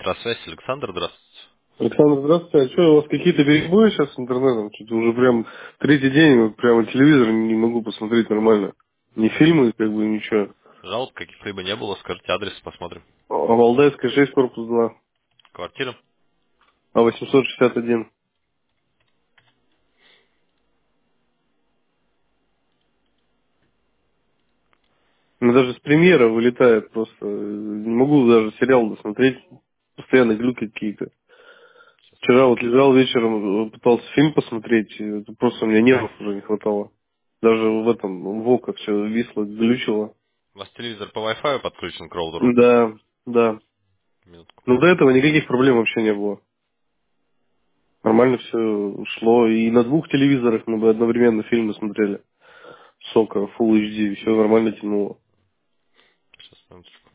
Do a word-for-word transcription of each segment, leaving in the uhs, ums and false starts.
Электросвязь, Александр, здравствуйте. Александр, здравствуйте. А что, у вас какие-то перебои сейчас с интернетом? Что-то уже прям третий день, вот прямо телевизор не могу посмотреть нормально. Ни фильмы, как бы, ничего. Жалоб каких-либо не было, скажите адрес, посмотрим. А Валдайская шесть, корпус два, Квартира. а восемьсот шестьдесят один. У меня даже с премьера вылетает просто. э, Не могу даже сериал досмотреть. Постоянно глюки какие-то. Сейчас Вчера вот лежал вечером, э, пытался фильм посмотреть, и это просто у меня нервов уже не хватало. Даже в этом, в око все висло, глючило. у вас телевизор по Wi-Fi подключен к роутеру? Да, да. Минутку. Но до этого никаких проблем вообще не было. Нормально все шло. И на двух телевизорах мы бы одновременно фильмы смотрели. Сока, Full эйч ди, все нормально тянуло. Сейчас, минуточку.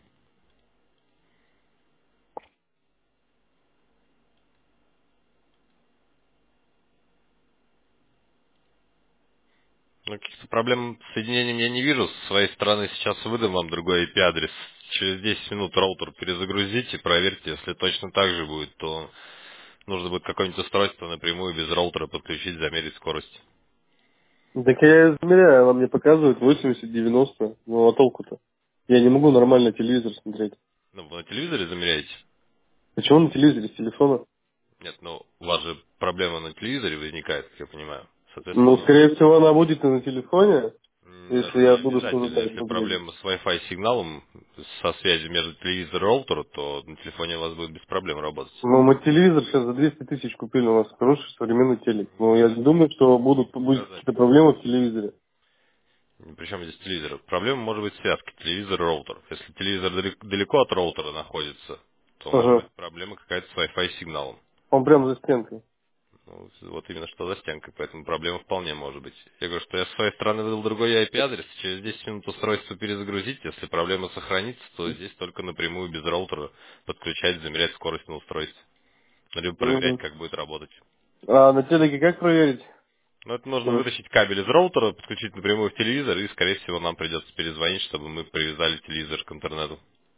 Ну, каких-то проблем с соединением я не вижу. С своей стороны сейчас выдам вам другой ай пи-адрес. Через десять минут роутер перезагрузите, проверьте. Если точно так же будет, то нужно будет какое-нибудь устройство напрямую без роутера подключить, замерить скорость. Так я измеряю, она мне показывает восемьдесят девяносто. Ну а толку-то? Я не могу нормально телевизор смотреть. Ну, вы на телевизоре замеряете? Почему на телевизоре с телефона? Нет, ну, у вас же проблема на телевизоре возникает, как я понимаю. Ну, Соответственно, скорее всего, она будет и на телефоне, м, это если я не буду что-то обязательно. так Если смотреть. проблема с Wi-Fi сигналом, со связью между телевизором и роутером, то на телефоне у вас будет без проблем работать. Ну, мы телевизор сейчас за двести тысяч купили, у нас хороший современный телек. Но я Это не думаю, что не будут, будут какие-то показатель. проблемы в телевизоре. Причем здесь телевизор. Проблема может быть связка телевизор-роутер. Если телевизор далек- далеко от роутера находится, то может Ага. быть проблема какая-то с Wi-Fi сигналом. Он прям за стенкой. Ну, вот именно что за стенкой, поэтому проблема вполне может быть. Я говорю, что я с своей стороны выдал другой ай пи-адрес, через десять минут устройство перезагрузить, если проблема сохранится, то здесь только напрямую без роутера подключать, замерять скорость на устройстве. Либо проверять, Мгм. как будет работать. А на телеке как проверить? Но это нужно Что? вытащить кабель из роутера, подключить напрямую в телевизор, и, скорее всего, нам придется перезвонить, чтобы мы привязали телевизор к интернету.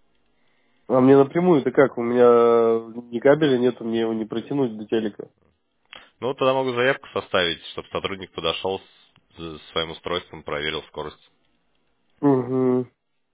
А мне напрямую-то как? У меня ни кабеля нету, мне его не протянуть до телека. Ну, вот тогда могу заявку составить, чтобы сотрудник подошел с, с своим устройством, проверил скорость. Угу.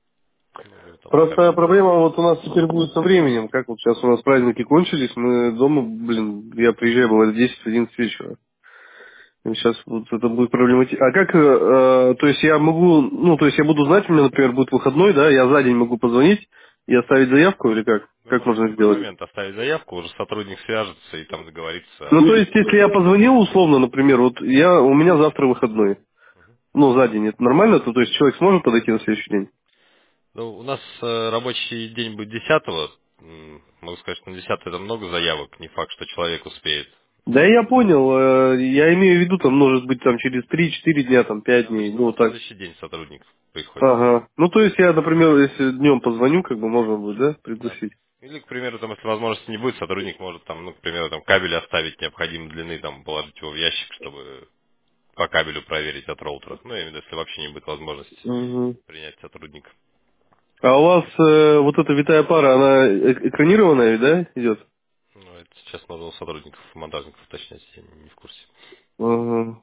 Ну, либо там Просто кабель. проблема вот у нас теперь будет со временем. Как вот сейчас у нас праздники кончились, мы дома, блин, я приезжаю, бывает, в десять-одиннадцать вечера. Сейчас вот это будет проблематично. А как, э, э, то есть я могу, ну, то есть я буду знать, у меня, например, будет выходной, да, я за день могу позвонить и оставить заявку или как? Вы Как можете в можно любой сделать? момент оставить заявку, уже сотрудник свяжется и там Ну, договорится. то есть, если я позвонил условно, например, вот я, у меня завтра выходной, ну, за день, это нормально? То, то есть человек сможет подойти на следующий день? Ну, у нас э, рабочий день будет десятого. М, Могу сказать, что на десятое это много заявок, не факт, что человек успеет. Да, я понял. э, Я имею в виду, там, может быть, там, через три-четыре дня, там, пять дней, Обычно ну, на вот так. следующий день сотрудник приходит. Ага. Ну, то есть я, например, если днем позвоню, как бы можно будет, да, Да. пригласить? Или, к примеру, там, если возможности не будет, сотрудник может там, ну, к примеру, там кабель оставить необходимой длины, там, положить его в ящик, чтобы по кабелю проверить от роутера. Ну, я имею в виду, если вообще не будет возможности Угу. принять сотрудника. А у вас э, вот эта витая пара, она э- экранированная, да, идет? Ну, это сейчас надо у сотрудников, монтажников уточнять, я не не в курсе. Ага.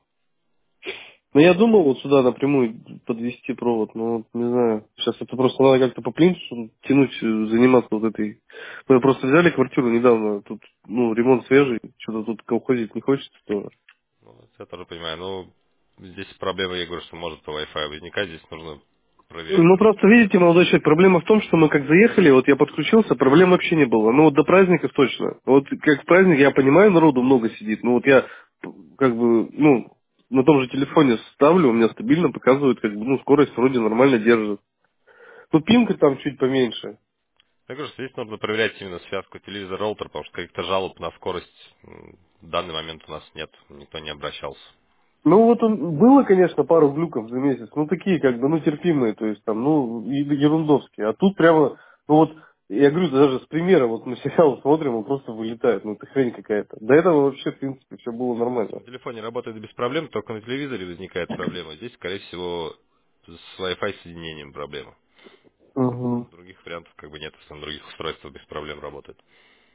Ну, я думал вот сюда напрямую подвести провод, но вот не знаю. Сейчас это просто надо как-то по плинтусу тянуть, э, заниматься вот этой. Мы просто взяли квартиру недавно, тут, ну, ремонт свежий, что-то тут колхозить не хочется тоже. Ну, это я тоже понимаю. Ну, здесь проблема, я говорю, что может по Wi-Fi возникать. Здесь нужно проверять Ну, просто, напрямую. видите, молодой человек, проблема в том, что мы как заехали, вот я подключился, проблем вообще не было. Ну, вот до праздников точно. Вот как в праздник, я понимаю, народу много сидит. Ну, вот я, как бы, ну, на том же телефоне ставлю, у меня стабильно показывает, как бы, ну, скорость вроде нормально держит. Ну, пинка там чуть поменьше. Я говорю, что здесь нужно проверять именно связку телевизор-роутер, потому что каких-то жалоб на скорость м, в данный момент у нас нет. Никто не обращался. Ну, вот он, было, конечно, пару глюков за месяц, ну, такие, как бы, ну, терпимые, то есть, там, ну, е- ерундовские. А тут прямо, ну, вот, я говорю, даже с примера, вот мы сериал смотрим, он просто вылетает, ну, это хрень какая-то. До этого вообще, в принципе, все было нормально. На телефоне работает без проблем, только на телевизоре возникает проблема. Здесь, скорее всего, с Wi-Fi соединением проблема. Угу. Других вариантов как бы нет, если на других устройствах без проблем работает.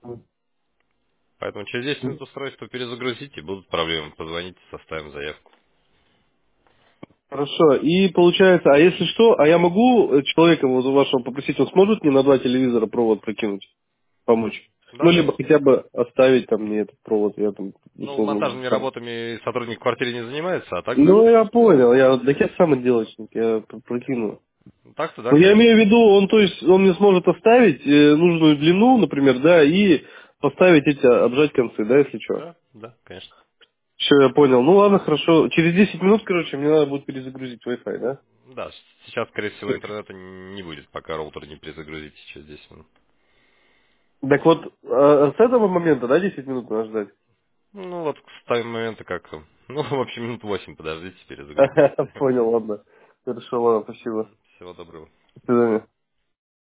Поэтому через десять минут устройство перезагрузите, будут проблемы, позвоните, составим заявку. Хорошо. И получается, а если что, а я могу э, человека вот у вашего попросить, он сможет мне на два телевизора провод прокинуть, помочь? Да, Ну, либо конечно. хотя бы оставить там мне этот провод, я там Ну, условно... монтажными сам. работами сотрудник в квартире не занимается, а так, да, Ну, я конечно. понял, я, так я сам отделочник, я пр- прокину. Ну, так-то, да, Ну, я конечно. имею в виду, он, то есть, он мне сможет оставить э, нужную длину, например, да, и поставить эти, обжать концы, да, если что. Да, да, конечно. Все, я понял. Ну, ладно, хорошо. Через десять минут, короче, мне надо будет перезагрузить Wi-Fi, да? Да, с- сейчас, скорее всего, интернета не будет, пока роутер не перезагрузите через десять минут. Так вот, э, с этого момента, да, десять минут надо ждать? Ну, вот с того момента как... Ну, в общем, минут восемь подождите, перезагрузите. Понял, ладно. Хорошо, ладно, спасибо. Всего доброго. До свидания.